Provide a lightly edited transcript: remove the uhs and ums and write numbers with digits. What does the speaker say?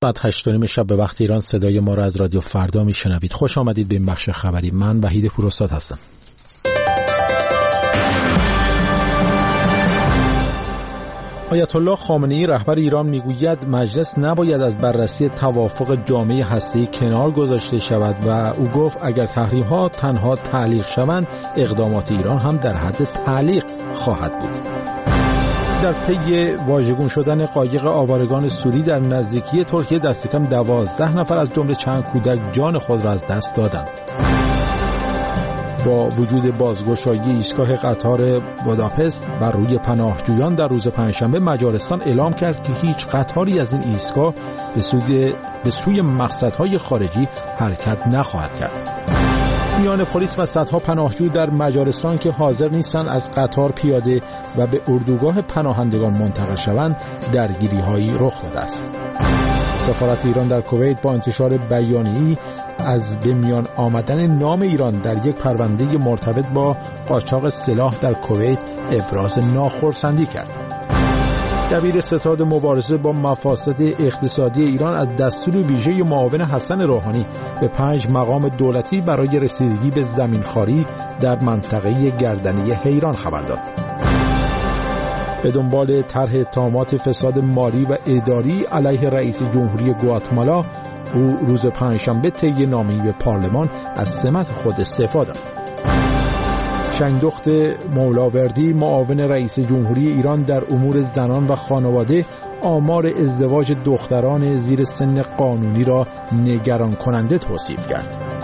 بعد 8:30 شب به وقت ایران صدای ما را از رادیو فردا میشنوید. خوش آمدید به این بخش خبری. من وحید پوراستاد هستم. آیت الله خامنه‌ای رهبر ایران میگوید مجلس نباید از بررسی توافق جامعه هسته‌ای کنار گذاشته شود و او گفت اگر تحریم‌ها تنها تعلیق شوند اقدامات ایران هم در حد تعلیق خواهد بود. در پی واژگون شدن قایق آوارگان سوری در نزدیکی ترکیه دست کم 12 نفر از جمله چند کودک جان خود را از دست دادند. با وجود بازگشایی ایستگاه قطار بوداپست بر روی پناهجویان در روز پنجشنبه، مجارستان اعلام کرد که هیچ قطاری از این ایستگاه به سوی مقصدهای خارجی حرکت نخواهد کرد. میان پلیس و صدها پناهجو در مجارستان که حاضر نیستند از قطار پیاده و به اردوگاه پناهندگان منتقل شوند، درگیری‌هایی رخ داده است. سفارت ایران در کویت با انتشار بیانیه‌ای از به میان آمدن نام ایران در یک پرونده مرتبط با قاچاق سلاح در کویت ابراز ناخرسندی کرد. دبیر ستاد مبارزه با مفاسد اقتصادی ایران از دستور ویژه معاون حسن روحانی به 5 مقام دولتی برای رسیدگی به زمینخواری در منطقه گردنی حیران خبر داد. به دنبال طرح اتهامات فساد مالی و اداری علیه رئیس جمهوری گواتمالا، او روز پنجشنبه طی نامه‌ای به پارلمان از سمت خود استعفا داد. شنگدخت مولاوردی، معاون رئیس جمهوری ایران در امور زنان و خانواده، آمار ازدواج دختران زیر سن قانونی را نگران کننده توصیف کرد.